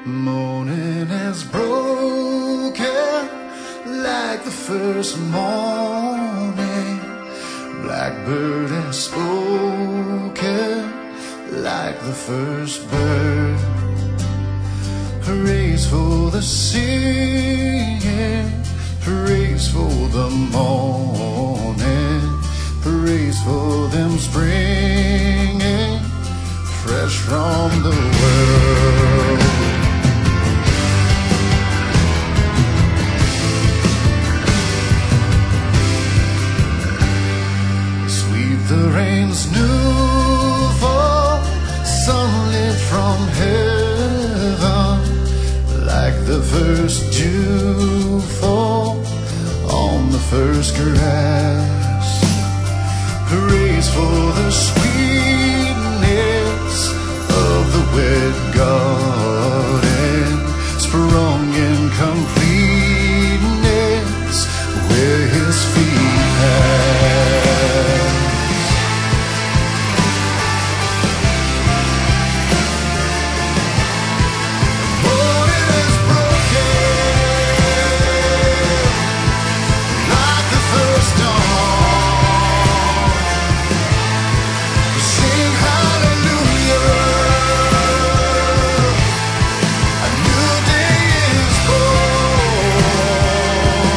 Morning has broken like the first morning. Blackbird has spoken like the first bird. Praise for the singing, praise for the morning, praise for them springing fresh from the world. Sweet the rain's new fall, sunlit from heaven, like the first dew fall on the first grass. Praise for the sweetness of the wet garden, sprung in completeness where his feet pass. Morning is broken like the first dawn. Sing hallelujah, a new day is born.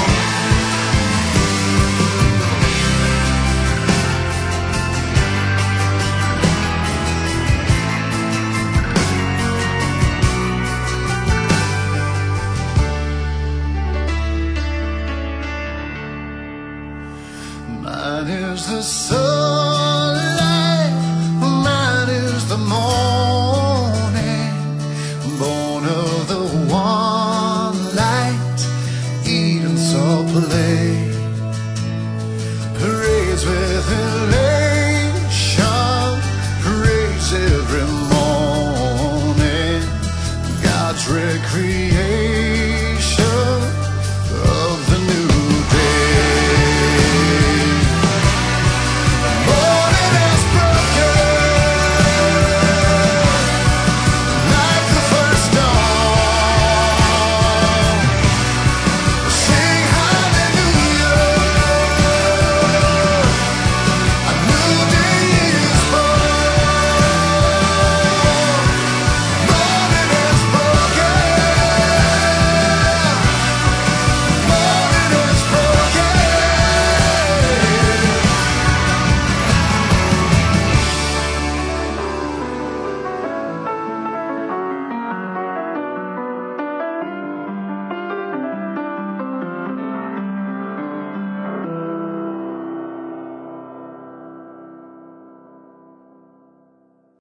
Mine is the sun